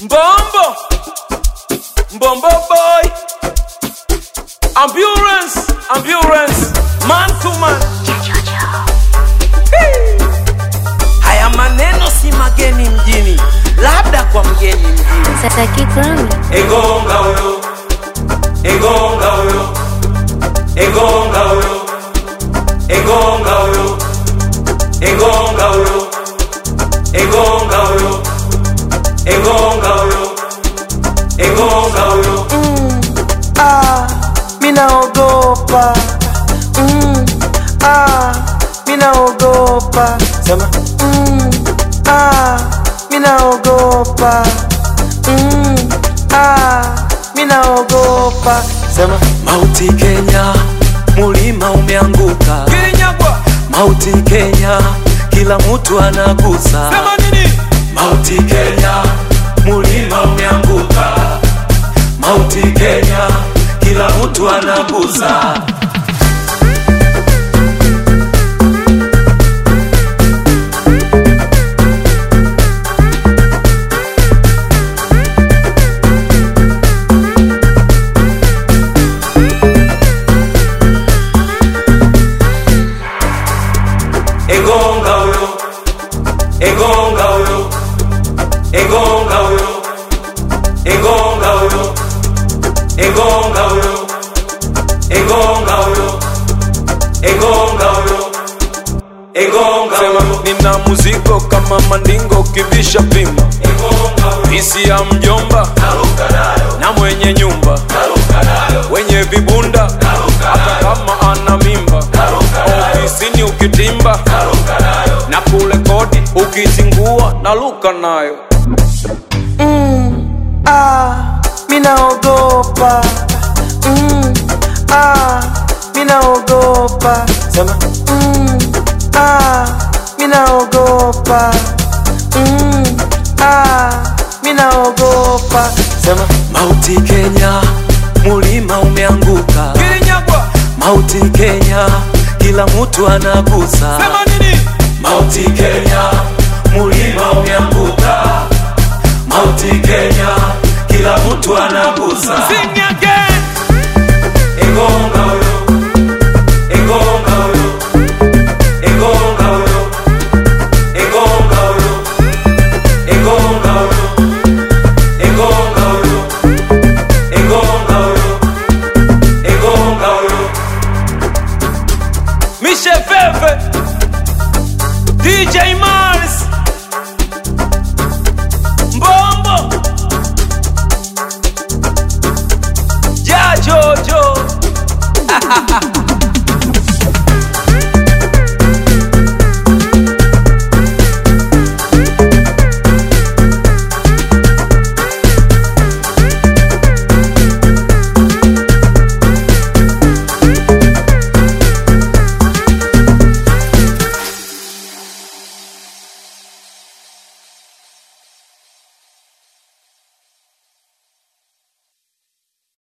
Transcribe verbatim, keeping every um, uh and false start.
Mbombo, Mbombo boy. Ambulance, ambulance, man to man. Hey. Haya maneno si mageni mjini, labda kwa mgeni mjini. Sasa kikwani Egonga uyo, egonga uyo, egonga uyo, egonga uyo, egonga uyo, egonga uyo, egonga uyo, egonga uyo. Mm, ah, minaogopa. Mm, ah, minaogopa. Sema. Mm, ah, minaogopa. Mm, ah, minaogopa. Sema. Mauti Kenya, mulima umeanguka. Kinyagwa. Mauti Kenya, kila mtu anagusa. Sema nini? Mauti Kenya, mulima umeanguka. Mauti Kenya, kila mtu anagusa. Egonga uyo, egonga uyo, egonga uyo, egonga uyo, egonga uyo, egonga uyo, egonga uyo, egonga uyo. Nina muziko kama mandingo kivisha pima. Egonga uyo. Isi ya mjomba, naruka nayo. Na mwenye nyumba, naruka nayo. Wenye vibunda, naruka hata kama ana mimba, naruka nayo. Ofisini ukitimba, naruka nayo. Na kule kodi ukizingua, naruka nayo. Mm, ah, minaogopa. Mm, ah, minaogopa. Sema. Mm, ah, minaogopa. Mm, ah, minaogopa. Sema. Mauti Kenya, mulima umeanguka. Kinyagwa. Mauti Kenya, kila mtu anagusa. Sema nini? Mauti Kenya, mulima umeanguka.